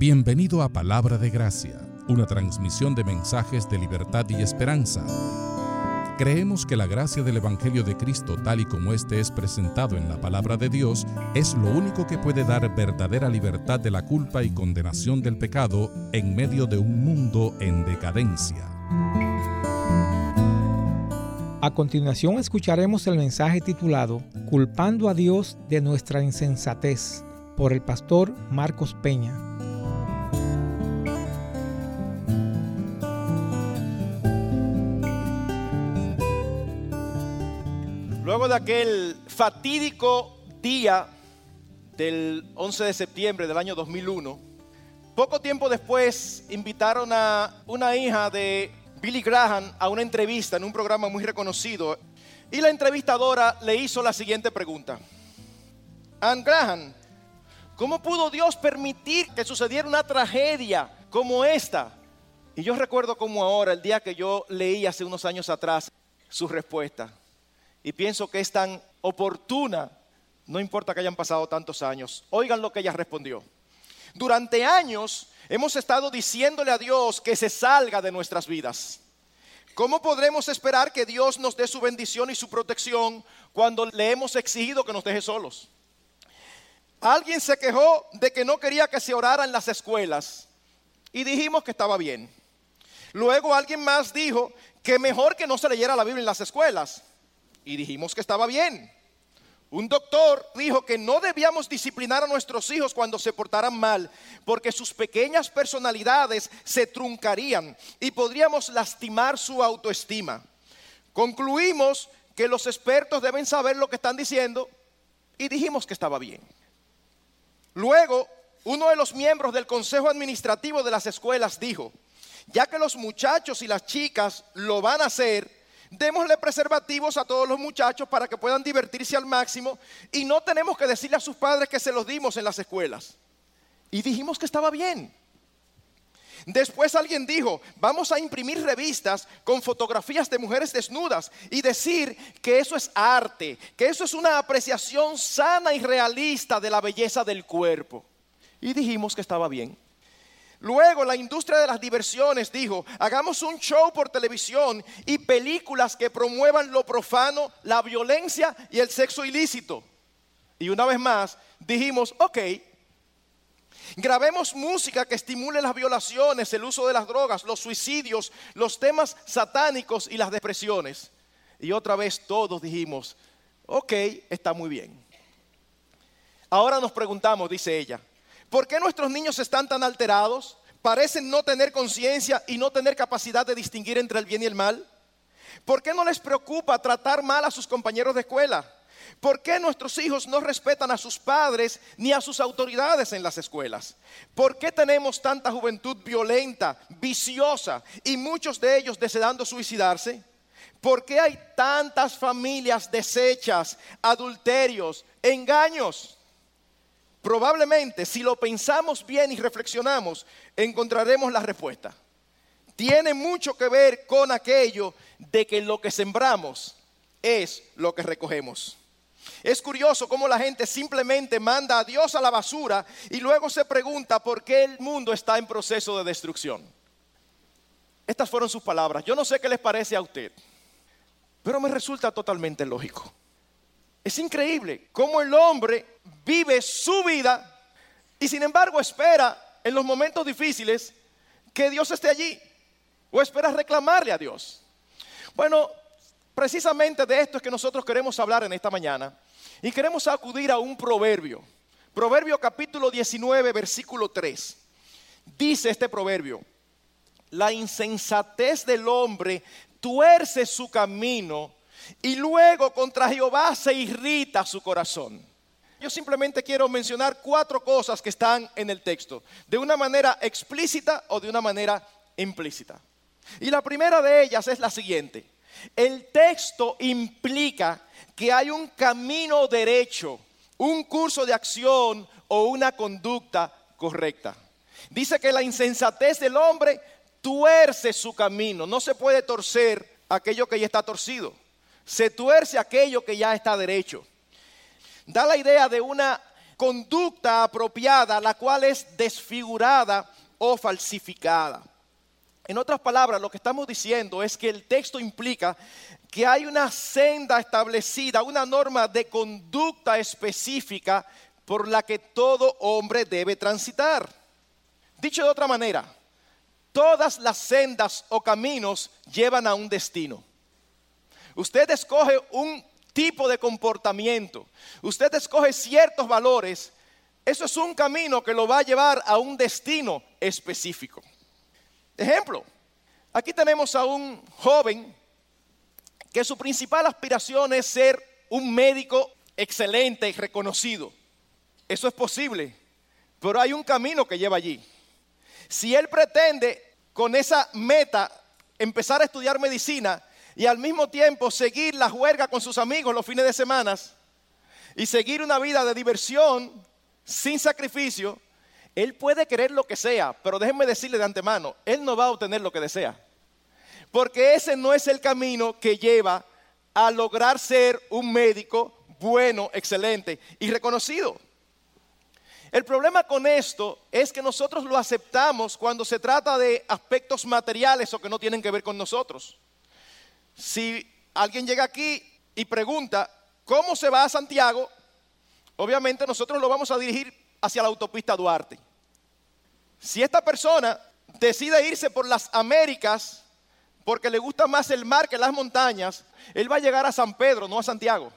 Bienvenido a Palabra de Gracia, una transmisión de mensajes de libertad y esperanza. Creemos que la gracia del Evangelio de Cristo, tal y como este es presentado en la Palabra de Dios, es lo único que puede dar verdadera libertad de la culpa y condenación del pecado en medio de un mundo en decadencia. A continuación escucharemos el mensaje titulado Culpando a Dios de nuestra insensatez, por el pastor Marcos Peña. Luego de aquel fatídico día del 11 de septiembre del año 2001, poco tiempo después invitaron a una hija de Billy Graham a una entrevista en un programa muy reconocido, y la entrevistadora le hizo la siguiente pregunta: Ann Graham, ¿cómo pudo Dios permitir que sucediera una tragedia como esta? Y yo recuerdo como ahora, el día que yo leí hace unos años atrás su respuesta, y pienso que es tan oportuna, no importa que hayan pasado tantos años. Oigan lo que ella respondió: durante años hemos estado diciéndole a Dios que se salga de nuestras vidas. ¿Cómo podremos esperar que Dios nos dé su bendición y su protección cuando le hemos exigido que nos deje solos? Alguien se quejó de que no quería que se orara en las escuelas y dijimos que estaba bien. Luego alguien más dijo que mejor que no se leyera la Biblia en las escuelas y dijimos que estaba bien. Un doctor dijo que no debíamos disciplinar a nuestros hijos cuando se portaran mal, porque sus pequeñas personalidades se truncarían y podríamos lastimar su autoestima. Concluimos que los expertos deben saber lo que están diciendo y dijimos que estaba bien. Luego, uno de los miembros del consejo administrativo de las escuelas dijo: ya que los muchachos y las chicas lo van a hacer, démosle preservativos a todos los muchachos para que puedan divertirse al máximo y no tenemos que decirle a sus padres que se los dimos en las escuelas. Y dijimos que estaba bien. Después alguien dijo: vamos a imprimir revistas con fotografías de mujeres desnudas y decir que eso es arte, que eso es una apreciación sana y realista de la belleza del cuerpo. Y dijimos que estaba bien. Luego la industria de las diversiones dijo: hagamos un show por televisión y películas que promuevan lo profano, la violencia y el sexo ilícito. Y una vez más dijimos: ok. Grabemos música que estimule las violaciones, el uso de las drogas, los suicidios, los temas satánicos y las depresiones. Y otra vez todos dijimos: ok, está muy bien. Ahora nos preguntamos, dice ella, ¿por qué nuestros niños están tan alterados? ¿Parecen no tener conciencia y no tener capacidad de distinguir entre el bien y el mal? ¿Por qué no les preocupa tratar mal a sus compañeros de escuela? ¿Por qué nuestros hijos no respetan a sus padres ni a sus autoridades en las escuelas? ¿Por qué tenemos tanta juventud violenta, viciosa y muchos de ellos deseando suicidarse? ¿Por qué hay tantas familias deshechas, adulterios, engaños? Probablemente, si lo pensamos bien y reflexionamos, encontraremos la respuesta. Tiene mucho que ver con aquello de que lo que sembramos es lo que recogemos. Es curioso cómo la gente simplemente manda a Dios a la basura y luego se pregunta por qué el mundo está en proceso de destrucción. Estas fueron sus palabras. Yo no sé qué les parece a usted, pero me resulta totalmente lógico. Es increíble cómo el hombre vive su vida y sin embargo espera en los momentos difíciles que Dios esté allí, o espera reclamarle a Dios. Bueno, precisamente de esto es que nosotros queremos hablar en esta mañana y queremos acudir a un proverbio. Proverbio capítulo 19, versículo 3. Dice este proverbio: la insensatez del hombre tuerce su camino y luego contra Jehová se irrita su corazón. Yo simplemente quiero mencionar 4 cosas que están en el texto, de una manera explícita o de una manera implícita. Y la primera de ellas es la siguiente: el texto implica que hay un camino derecho, un curso de acción o una conducta correcta. Dice que la insensatez del hombre tuerce su camino. No se puede torcer aquello que ya está torcido. Se tuerce aquello que ya está derecho. Da la idea de una conducta apropiada, la cual es desfigurada o falsificada. En otras palabras, lo que estamos diciendo es que el texto implica que hay una senda establecida, una norma de conducta específica por la que todo hombre debe transitar. Dicho de otra manera, todas las sendas o caminos llevan a un destino. Usted escoge un tipo de comportamiento, usted escoge ciertos valores, eso es un camino que lo va a llevar a un destino específico. Ejemplo, aquí tenemos a un joven que su principal aspiración es ser un médico excelente y reconocido. Eso es posible, pero hay un camino que lleva allí. Si él pretende con esa meta empezar a estudiar medicina y al mismo tiempo seguir la juerga con sus amigos los fines de semana y seguir una vida de diversión sin sacrificio, él puede querer lo que sea, pero déjenme decirle de antemano, él no va a obtener lo que desea. Porque ese no es el camino que lleva a lograr ser un médico bueno, excelente y reconocido. El problema con esto es que nosotros lo aceptamos cuando se trata de aspectos materiales o que no tienen que ver con nosotros. Si alguien llega aquí y pregunta, ¿cómo se va a Santiago? Obviamente nosotros lo vamos a dirigir hacia la autopista Duarte. Si esta persona decide irse por las Américas porque le gusta más el mar que las montañas, él va a llegar a San Pedro, no a Santiago.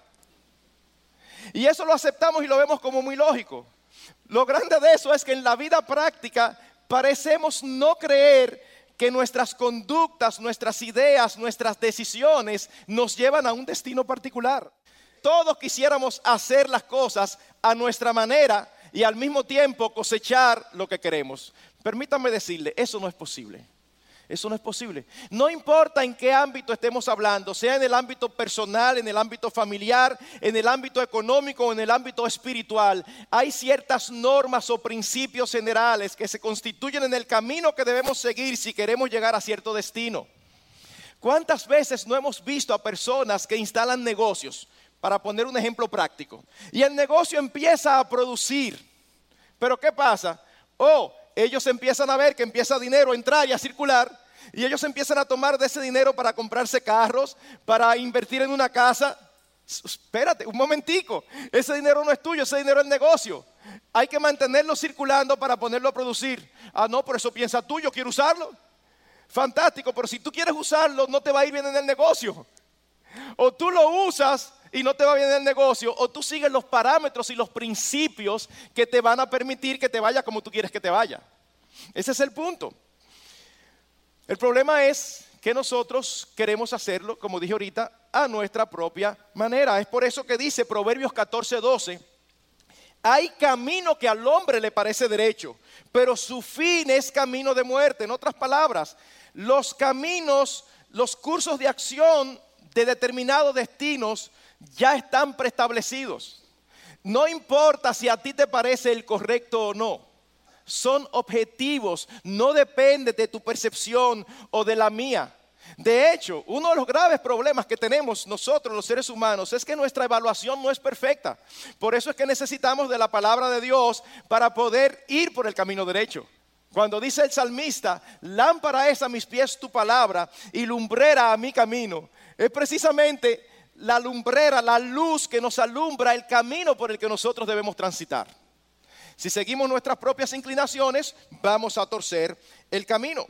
Y eso lo aceptamos y lo vemos como muy lógico. Lo grande de eso es que en la vida práctica parecemos no creer que nuestras conductas, nuestras ideas, nuestras decisiones nos llevan a un destino particular. Todos quisiéramos hacer las cosas a nuestra manera y al mismo tiempo cosechar lo que queremos. Permítanme decirle, eso no es posible. Eso no es posible. No importa en qué ámbito estemos hablando, sea en el ámbito personal, en el ámbito familiar, en el ámbito económico o en el ámbito espiritual, hay ciertas normas o principios generales que se constituyen en el camino que debemos seguir si queremos llegar a cierto destino. ¿Cuántas veces no hemos visto a personas que instalan negocios? Para poner un ejemplo práctico. Y el negocio empieza a producir. ¿Pero qué pasa? Ellos empiezan a ver que empieza dinero a entrar y a circular y ellos empiezan a tomar de ese dinero para comprarse carros, para invertir en una casa. Espérate un momentico, ese dinero no es tuyo, ese dinero es negocio. Hay que mantenerlo circulando para ponerlo a producir. No, por eso piensa tú, yo quiero usarlo. Fantástico, pero si tú quieres usarlo no te va a ir bien en el negocio. O tú lo usas y no te va bien en el negocio, o tú sigues los parámetros y los principios que te van a permitir que te vaya como tú quieres que te vaya. Ese es el punto. El problema es que nosotros queremos hacerlo, como dije ahorita, a nuestra propia manera. Es por eso que dice Proverbios 14:12, hay camino que al hombre le parece derecho, pero su fin es camino de muerte. En otras palabras, los caminos, los cursos de acción de determinados destinos ya están preestablecidos. No importa si a ti te parece el correcto o no. Son objetivos, no depende de tu percepción o de la mía. De hecho, uno de los graves problemas que tenemos nosotros los seres humanos es que nuestra evaluación no es perfecta. Por eso es que necesitamos de la palabra de Dios para poder ir por el camino derecho. Cuando dice el salmista, lámpara es a mis pies tu palabra y lumbrera a mi camino, es precisamente la lumbrera, la luz que nos alumbra el camino por el que nosotros debemos transitar. Si seguimos nuestras propias inclinaciones, vamos a torcer el camino.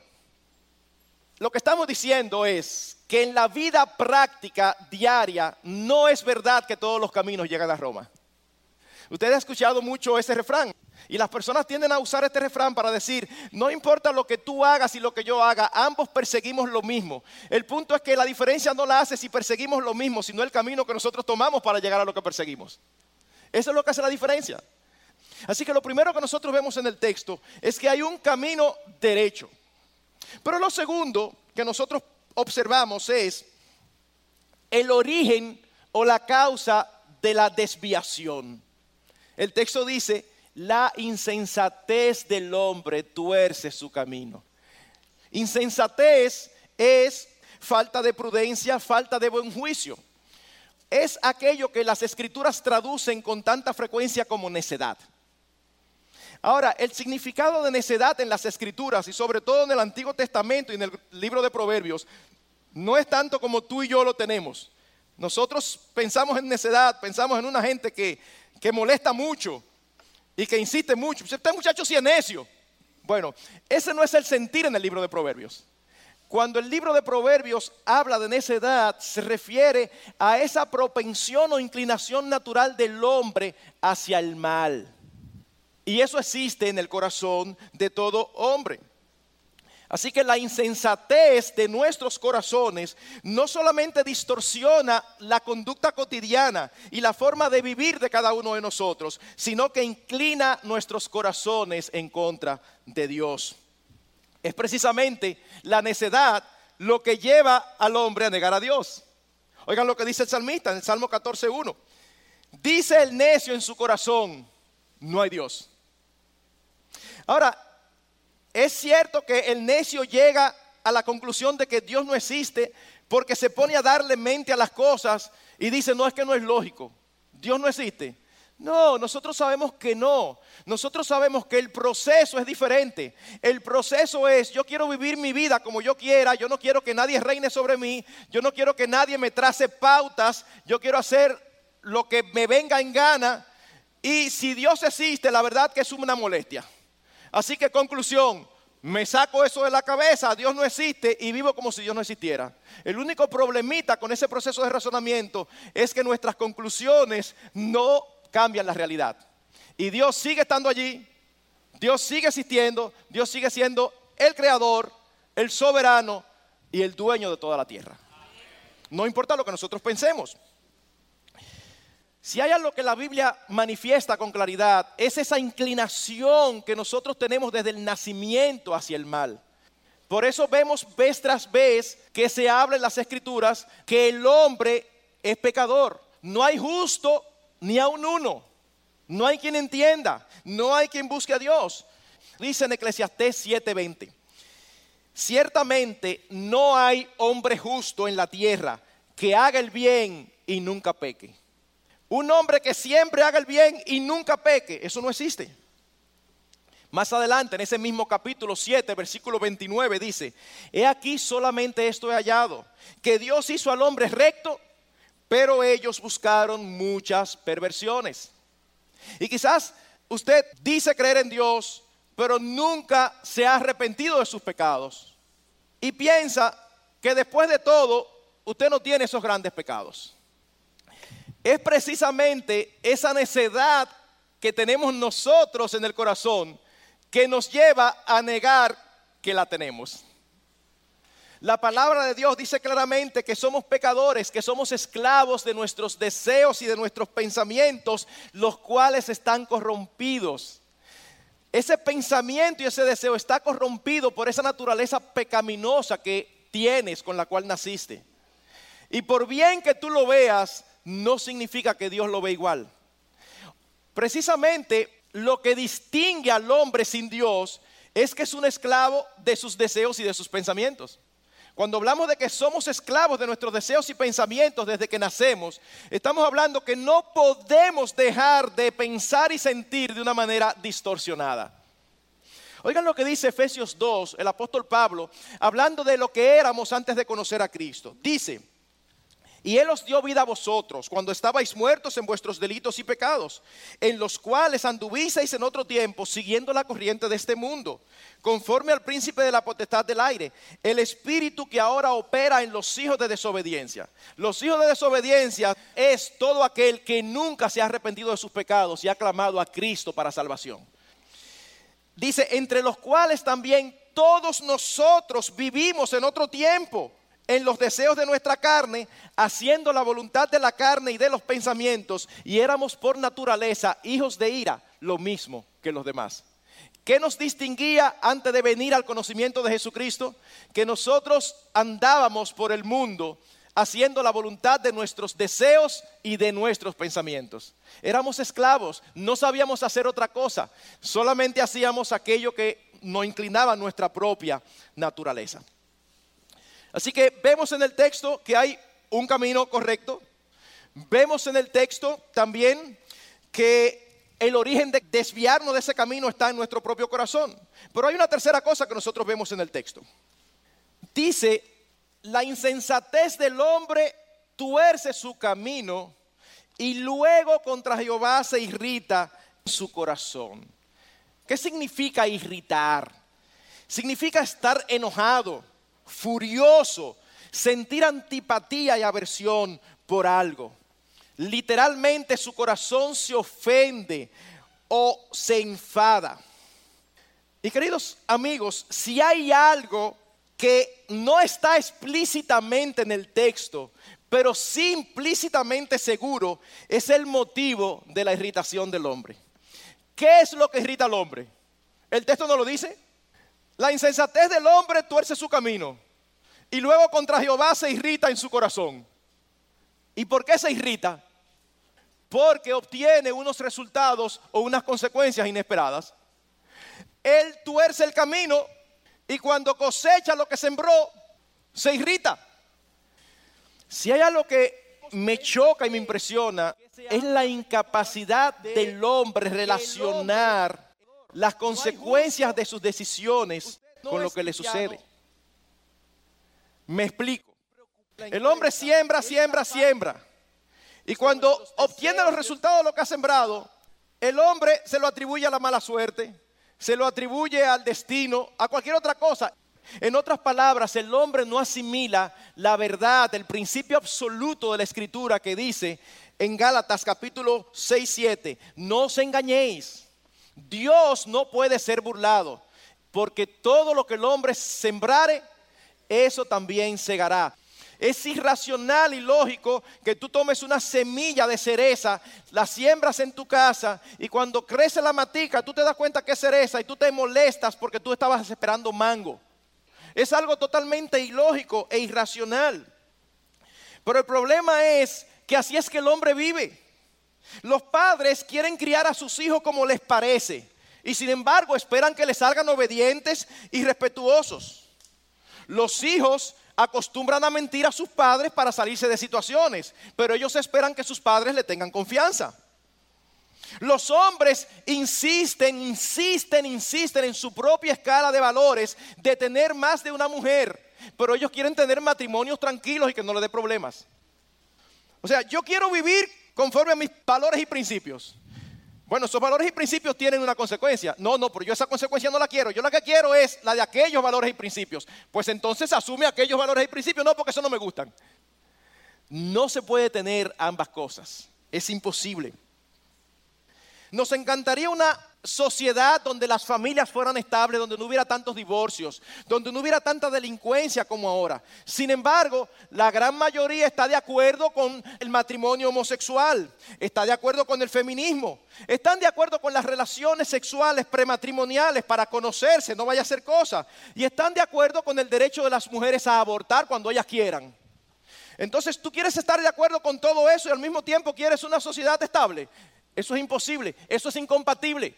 Lo que estamos diciendo es que en la vida práctica diaria no es verdad que todos los caminos llegan a Roma. Usted ha escuchado mucho ese refrán y las personas tienden a usar este refrán para decir, no importa lo que tú hagas y lo que yo haga, ambos perseguimos lo mismo. El punto es que la diferencia no la hace si perseguimos lo mismo, sino el camino que nosotros tomamos para llegar a lo que perseguimos. Eso es lo que hace la diferencia. Así que lo primero que nosotros vemos en el texto es que hay un camino derecho. Pero lo segundo que nosotros observamos es el origen o la causa de la desviación. El texto dice, la insensatez del hombre tuerce su camino. Insensatez es falta de prudencia, falta de buen juicio. es aquello que las Escrituras traducen con tanta frecuencia como necedad. Ahora, el significado de necedad en las Escrituras y sobre todo en el Antiguo Testamento y en el libro de Proverbios no es tanto como tú y yo lo tenemos. Nosotros pensamos en necedad, pensamos en una gente que molesta mucho y que insiste mucho. Este muchacho sí es necio. Bueno, ese no es el sentir en el libro de Proverbios. Cuando el libro de Proverbios habla de necedad, se refiere a esa propensión o inclinación natural del hombre hacia el mal. Y eso existe en el corazón de todo hombre. Así que la insensatez de nuestros corazones no solamente distorsiona la conducta cotidiana y la forma de vivir de cada uno de nosotros, sino que inclina nuestros corazones en contra de Dios. Es precisamente la necedad lo que lleva al hombre a negar a Dios. Oigan lo que dice el salmista en el Salmo 14:1. Dice el necio en su corazón, no hay Dios. Ahora, es cierto que el necio llega a la conclusión de que Dios no existe porque se pone a darle mente a las cosas y dice, no, es que no es lógico, Dios no existe. No, nosotros sabemos que no. Nosotros sabemos que el proceso es diferente. El proceso es, yo quiero vivir mi vida como yo quiera, yo no quiero que nadie reine sobre mí, yo no quiero que nadie me trace pautas, yo quiero hacer lo que me venga en gana. Y si Dios existe, la verdad que es una molestia. Así que conclusión, me saco eso de la cabeza, Dios no existe y vivo como si Dios no existiera. El único problemita con ese proceso de razonamiento es que nuestras conclusiones no cambian la realidad. Y Dios sigue estando allí, Dios sigue existiendo, Dios sigue siendo el creador, el soberano y el dueño de toda la tierra. No importa lo que nosotros pensemos. Si hay algo que la Biblia manifiesta con claridad, es esa inclinación que nosotros tenemos desde el nacimiento hacia el mal. Por eso vemos vez tras vez que se habla en las Escrituras que el hombre es pecador. No hay justo ni aun uno. No hay quien entienda, no hay quien busque a Dios. Dice en Eclesiastés 7:20, ciertamente no hay hombre justo en la tierra que haga el bien y nunca peque. Un hombre que siempre haga el bien y nunca peque, eso no existe. Más adelante, en ese mismo capítulo 7, versículo 29, dice, he aquí solamente esto he hallado, que Dios hizo al hombre recto, pero ellos buscaron muchas perversiones. Y quizás usted dice creer en Dios, pero nunca se ha arrepentido de sus pecados. Y piensa que después de todo, usted no tiene esos grandes pecados. Es precisamente esa necedad que tenemos nosotros en el corazón que nos lleva a negar que la tenemos. La palabra de Dios dice claramente que somos pecadores, que somos esclavos de nuestros deseos y de nuestros pensamientos, los cuales están corrompidos. Ese pensamiento y ese deseo está corrompido por esa naturaleza pecaminosa que tienes, con la cual naciste. Y por bien que tú lo veas, no significa que Dios lo ve igual. Precisamente lo que distingue al hombre sin Dios es que es un esclavo de sus deseos y de sus pensamientos. Cuando hablamos de que somos esclavos de nuestros deseos y pensamientos desde que nacemos, estamos hablando que no podemos dejar de pensar y sentir de una manera distorsionada. Oigan lo que dice Efesios 2, el apóstol Pablo, hablando de lo que éramos antes de conocer a Cristo. Dice, y Él os dio vida a vosotros cuando estabais muertos en vuestros delitos y pecados, en los cuales anduvisteis en otro tiempo siguiendo la corriente de este mundo, conforme al príncipe de la potestad del aire, el espíritu que ahora opera en los hijos de desobediencia. Los hijos de desobediencia es todo aquel que nunca se ha arrepentido de sus pecados y ha clamado a Cristo para salvación. Dice, entre los cuales también todos nosotros vivimos en otro tiempo, en los deseos de nuestra carne, haciendo la voluntad de la carne y de los pensamientos, y éramos por naturaleza hijos de ira, lo mismo que los demás. ¿Qué nos distinguía antes de venir al conocimiento de Jesucristo? Que nosotros andábamos por el mundo haciendo la voluntad de nuestros deseos y de nuestros pensamientos. Éramos esclavos, no sabíamos hacer otra cosa, solamente hacíamos aquello que nos inclinaba a nuestra propia naturaleza. Así que vemos en el texto que hay un camino correcto, Vemos en el texto también que el origen de desviarnos de ese camino está en nuestro propio corazón. Pero hay una tercera cosa que nosotros vemos en el texto. Dice, la insensatez del hombre tuerce su camino y luego contra Jehová se irrita su corazón. ¿Qué significa irritar? Significa estar enojado, furioso, sentir antipatía y aversión por algo. Literalmente su corazón se ofende o se enfada. Y queridos amigos, si hay algo que no está explícitamente en el texto, pero sí implícitamente seguro, es el motivo de la irritación del hombre. ¿Qué es lo que irrita al hombre? ¿El texto no lo dice? La insensatez del hombre tuerce su camino y luego contra Jehová se irrita en su corazón. ¿Y por qué se irrita? Porque obtiene unos resultados o unas consecuencias inesperadas. Él tuerce el camino y cuando cosecha lo que sembró, se irrita. Si hay algo que me choca y me impresiona, es la incapacidad del hombre relacionar las consecuencias de sus decisiones con lo que le sucede. Me explico. El hombre siembra. Y cuando obtiene los resultados de lo que ha sembrado, el hombre se lo atribuye a la mala suerte, se lo atribuye al destino, a cualquier otra cosa. En otras palabras, el hombre no asimila la verdad, el principio absoluto de la Escritura que dice en Gálatas capítulo 6-7, no os engañéis, Dios no puede ser burlado, porque todo lo que el hombre sembrare, eso también segará. Es irracional y lógico que tú tomes una semilla de cereza, la siembras en tu casa y cuando crece la matica tú te das cuenta que es cereza y tú te molestas porque tú estabas esperando mango. Es algo totalmente ilógico e irracional. Pero el problema es que así es que el hombre vive. Los padres quieren criar a sus hijos como les parece y sin embargo esperan que les salgan obedientes y respetuosos. Los hijos acostumbran a mentir a sus padres para salirse de situaciones, pero ellos esperan que sus padres le tengan confianza. Los hombres insisten en su propia escala de valores de tener más de una mujer, pero ellos quieren tener matrimonios tranquilos y que no les dé problemas. O sea, yo quiero vivir conforme a mis valores y principios. Bueno, esos valores y principios tienen una consecuencia. No, pero yo esa consecuencia no la quiero. Yo la que quiero es la de aquellos valores y principios. Pues entonces asume aquellos valores y principios. No, porque eso no me gustan. No se puede tener ambas cosas. Es imposible. Nos encantaría una sociedad donde las familias fueran estables, donde no hubiera tantos divorcios, donde no hubiera tanta delincuencia como ahora. Sin embargo, la gran mayoría está de acuerdo con el matrimonio homosexual, está de acuerdo con el feminismo, están de acuerdo con las relaciones sexuales prematrimoniales para conocerse, no vaya a ser cosa, y están de acuerdo con el derecho de las mujeres a abortar cuando ellas quieran. Entonces, ¿tú quieres estar de acuerdo con todo eso y al mismo tiempo quieres una sociedad estable? Eso es imposible, eso es incompatible.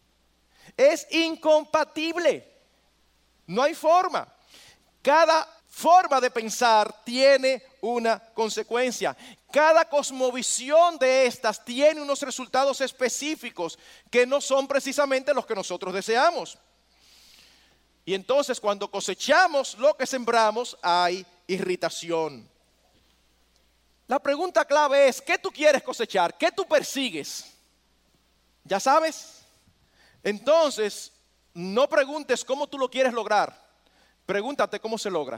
Es incompatible. No hay forma. Cada forma de pensar tiene una consecuencia. Cada cosmovisión de estas tiene unos resultados específicos que no son precisamente los que nosotros deseamos. Y entonces cuando cosechamos lo que sembramos hay irritación. La pregunta clave es, ¿qué tú quieres cosechar? ¿Qué tú persigues? ¿Ya sabes? Entonces, no preguntes cómo tú lo quieres lograr. Pregúntate cómo se logra.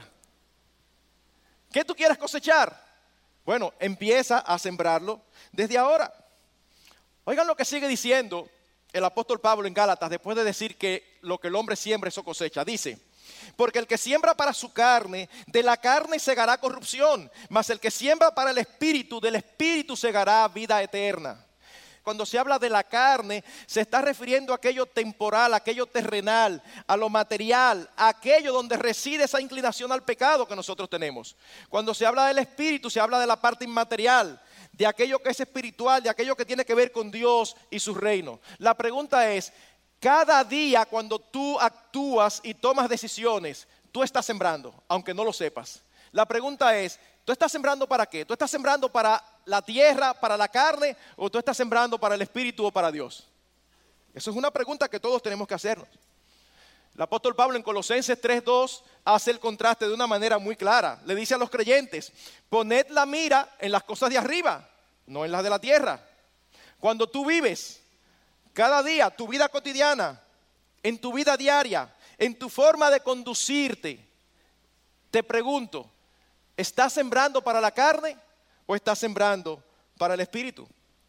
¿Qué tú quieres cosechar? Bueno, empieza a sembrarlo desde ahora. Oigan lo que sigue diciendo el apóstol Pablo en Gálatas después de decir que lo que el hombre siembra eso cosecha. Dice, porque el que siembra para su carne, de la carne segará corrupción, mas el que siembra para el espíritu, del espíritu segará vida eterna. Cuando se habla de la carne, se está refiriendo a aquello temporal, a aquello terrenal, a lo material, a aquello donde reside esa inclinación al pecado que nosotros tenemos. Cuando se habla del espíritu, se habla de la parte inmaterial, de aquello que es espiritual, de aquello que tiene que ver con Dios y su reino. La pregunta es, cada día cuando tú actúas y tomas decisiones, tú estás sembrando, aunque no lo sepas. La pregunta es, ¿tú estás sembrando para qué? ¿Tú estás sembrando para la tierra, para la carne, o tú estás sembrando para el Espíritu o para Dios? Eso es una pregunta que todos tenemos que hacernos. El apóstol Pablo en Colosenses 3:2 hace el contraste de una manera muy clara. Le dice a los creyentes: poned la mira en las cosas de arriba, no en las de la tierra. Cuando tú vives cada día, tu vida cotidiana, en tu vida diaria, en tu forma de conducirte, te pregunto, ¿estás sembrando para la carne o estás sembrando para el Espíritu?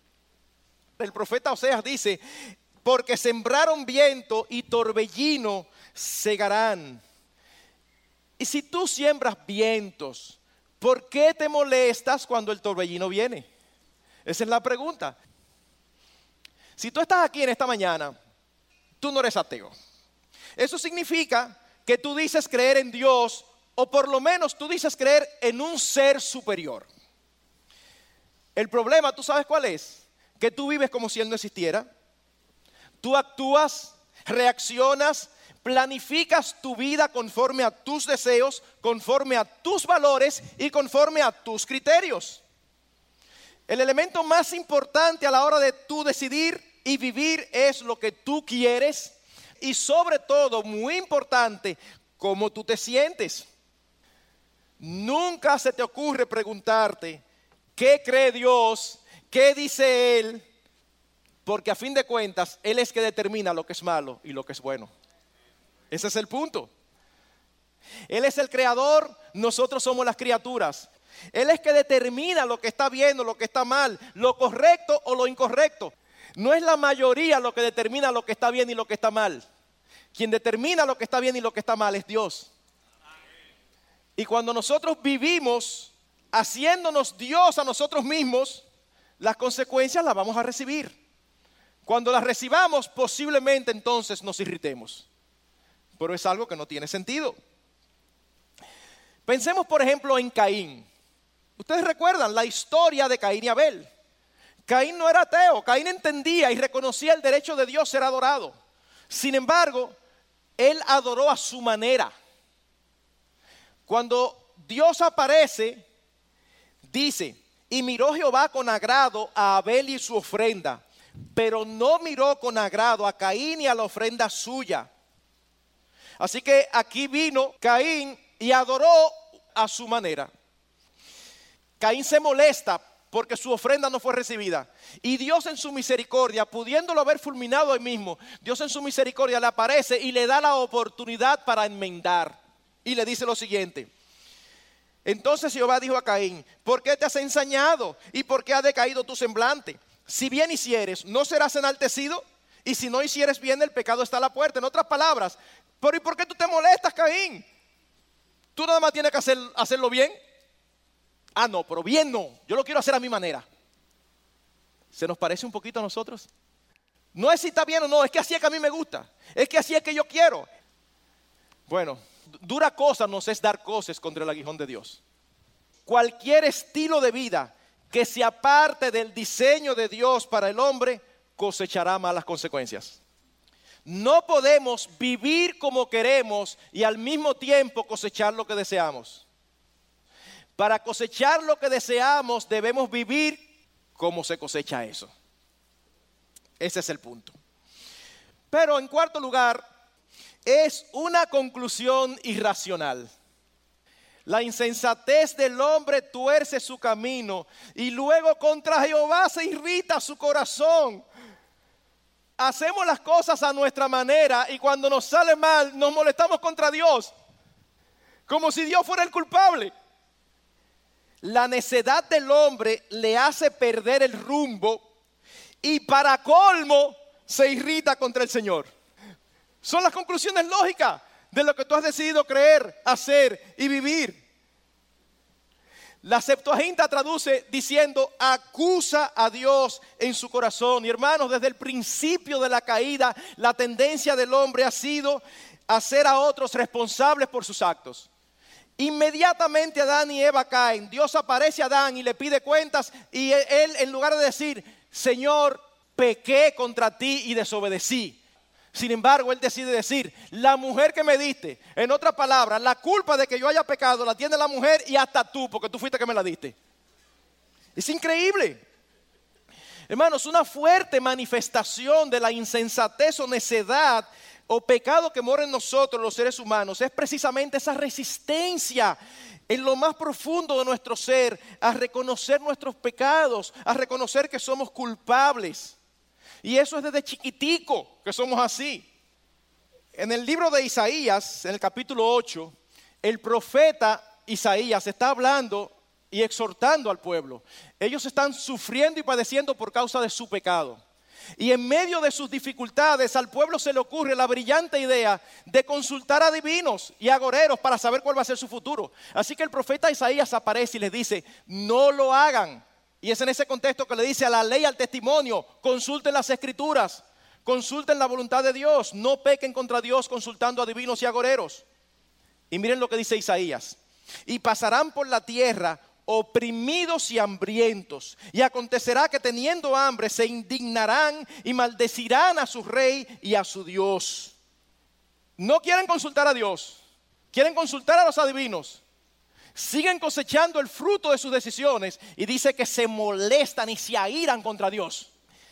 El profeta Oseas dice: porque sembraron viento y torbellino segarán. Y si tú siembras vientos, ¿por qué te molestas cuando el torbellino viene? Esa es la pregunta. Si tú estás aquí en esta mañana, tú no eres ateo. Eso significa que tú dices creer en Dios, o por lo menos tú dices creer en un ser superior. El problema, ¿tú sabes cuál es? Que tú vives como si Él no existiera. Tú actúas, reaccionas, planificas tu vida conforme a tus deseos, conforme a tus valores y conforme a tus criterios. El elemento más importante a la hora de tú decidir y vivir es lo que tú quieres y, sobre todo, muy importante, cómo tú te sientes. Nunca se te ocurre preguntarte qué cree Dios, qué dice Él, porque a fin de cuentas Él es que determina lo que es malo y lo que es bueno. Ese es el punto. Él es el creador, nosotros somos las criaturas. Él es que determina lo que está bien o lo que está mal, lo correcto o lo incorrecto. No es la mayoría lo que determina lo que está bien y lo que está mal. Quien determina lo que está bien y lo que está mal es Dios. Y cuando nosotros vivimos haciéndonos Dios a nosotros mismos, las consecuencias las vamos a recibir. Cuando las recibamos, posiblemente entonces nos irritemos. Pero es algo que no tiene sentido. Pensemos, por ejemplo, en Caín. Ustedes recuerdan la historia de Caín y Abel. Caín no era ateo. Caín entendía y reconocía el derecho de Dios ser adorado. Sin embargo, él adoró a su manera. Cuando Dios aparece, dice: y miró Jehová con agrado a Abel y su ofrenda, pero no miró con agrado a Caín y a la ofrenda suya. Así que aquí vino Caín y adoró a su manera. Caín se molesta porque su ofrenda no fue recibida. Y Dios en su misericordia, pudiéndolo haber fulminado ahí mismo, Dios en su misericordia le aparece y le da la oportunidad para enmendar. Y le dice lo siguiente: entonces Jehová dijo a Caín: ¿por qué te has ensañado? ¿Y por qué ha decaído tu semblante? Si bien hicieres, ¿no serás enaltecido? Y si no hicieres bien, el pecado está a la puerta. En otras palabras, ¿pero y por qué tú te molestas, Caín? Tú nada más tienes que hacerlo bien. Ah, no, pero bien no. Yo lo quiero hacer a mi manera. ¿Se nos parece un poquito a nosotros? No es si está bien o no, es que así es que a mí me gusta. Es que así es que yo quiero. Bueno, dura cosa nos es dar cosas contra el aguijón de Dios. Cualquier estilo de vida que se aparte del diseño de Dios para el hombre cosechará malas consecuencias. No podemos vivir como queremos y al mismo tiempo cosechar lo que deseamos. Para cosechar lo que deseamos debemos vivir como se cosecha eso. Ese es el punto. Pero en cuarto lugar, es una conclusión irracional. La insensatez del hombre tuerce su camino y luego contra Jehová se irrita su corazón. Hacemos las cosas a nuestra manera y cuando nos sale mal nos molestamos contra Dios, como si Dios fuera el culpable. La necedad del hombre le hace perder el rumbo y para colmo se irrita contra el Señor. Son las conclusiones lógicas de lo que tú has decidido creer, hacer y vivir. La Septuaginta traduce diciendo: acusa a Dios en su corazón. Y hermanos, desde el principio de la caída, la tendencia del hombre ha sido hacer a otros responsables por sus actos. Inmediatamente Adán y Eva caen, Dios aparece a Adán y le pide cuentas, y él, en lugar de decir: Señor, pequé contra ti y desobedecí, sin embargo él decide decir: la mujer que me diste. En otras palabras, la culpa de que yo haya pecado la tiene la mujer y hasta tú, porque tú fuiste que me la diste. Es increíble. Hermanos, una fuerte manifestación de la insensatez o necedad o pecado que mora en nosotros los seres humanos es precisamente esa resistencia en lo más profundo de nuestro ser a reconocer nuestros pecados, a reconocer que somos culpables. Y eso es desde chiquitico que somos así. En el libro de Isaías, en el capítulo 8, el profeta Isaías está hablando y exhortando al pueblo. Ellos están sufriendo y padeciendo por causa de su pecado. Y en medio de sus dificultades al pueblo se le ocurre la brillante idea de consultar a adivinos y agoreros para saber cuál va a ser su futuro. Así que el profeta Isaías aparece y les dice, no lo hagan. Y es en ese contexto que le dice a la ley, al testimonio, consulten las escrituras, consulten la voluntad de Dios, no pequen contra Dios consultando a adivinos y agoreros. Y miren lo que dice Isaías, y pasarán por la tierra oprimidos y hambrientos, y acontecerá que teniendo hambre se indignarán y maldecirán a su rey y a su Dios. No quieren consultar a Dios, quieren consultar a los adivinos. Siguen cosechando el fruto de sus decisiones y dice que se molestan y se airan contra Dios.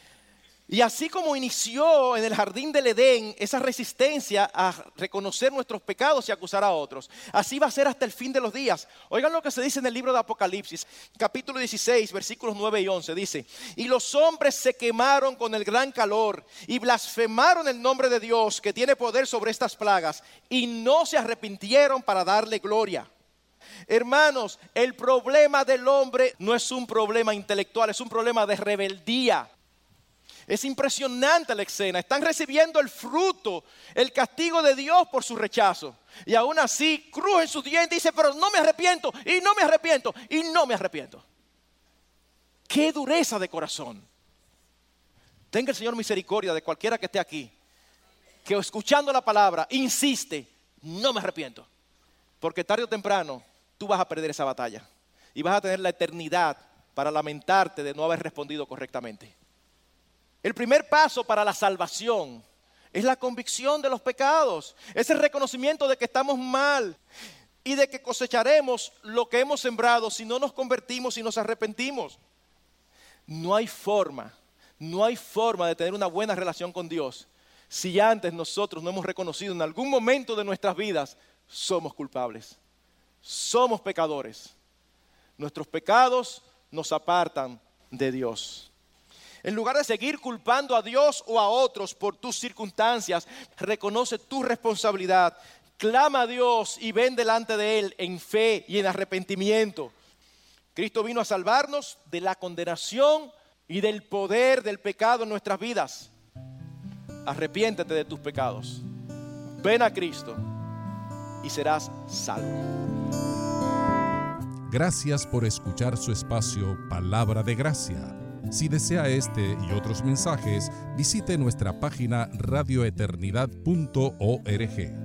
Y así como inició en el jardín del Edén esa resistencia a reconocer nuestros pecados y acusar a otros, así va a ser hasta el fin de los días. Oigan lo que se dice en el libro de Apocalipsis, capítulo 16, versículos 9 y 11. Dice, y los hombres se quemaron con el gran calor y blasfemaron el nombre de Dios que tiene poder sobre estas plagas y no se arrepintieron para darle gloria. Hermanos, el problema del hombre no es un problema intelectual, es un problema de rebeldía. Es impresionante la escena. Están recibiendo el fruto, el castigo de Dios por su rechazo. Y aún así crujen sus dientes y dicen, pero no me arrepiento, y no me arrepiento, y no me arrepiento. ¡Qué dureza de corazón! Tenga el Señor misericordia de cualquiera que esté aquí, que escuchando la palabra insiste, no me arrepiento. Porque tarde o temprano tú vas a perder esa batalla. Y vas a tener la eternidad para lamentarte de no haber respondido correctamente. El primer paso para la salvación es la convicción de los pecados. Es el reconocimiento de que estamos mal y de que cosecharemos lo que hemos sembrado si no nos convertimos y nos arrepentimos. No hay forma de tener una buena relación con Dios si antes nosotros no hemos reconocido en algún momento de nuestras vidas somos culpables, somos pecadores. Nuestros pecados nos apartan de Dios. En lugar de seguir culpando a Dios o a otros por tus circunstancias, reconoce tu responsabilidad, clama a Dios y ven delante de Él en fe y en arrepentimiento. Cristo vino a salvarnos de la condenación y del poder del pecado en nuestras vidas. Arrepiéntete de tus pecados. Ven a Cristo y serás salvo. Gracias por escuchar su espacio Palabra de Gracia. Si desea este y otros mensajes, visite nuestra página radioeternidad.org.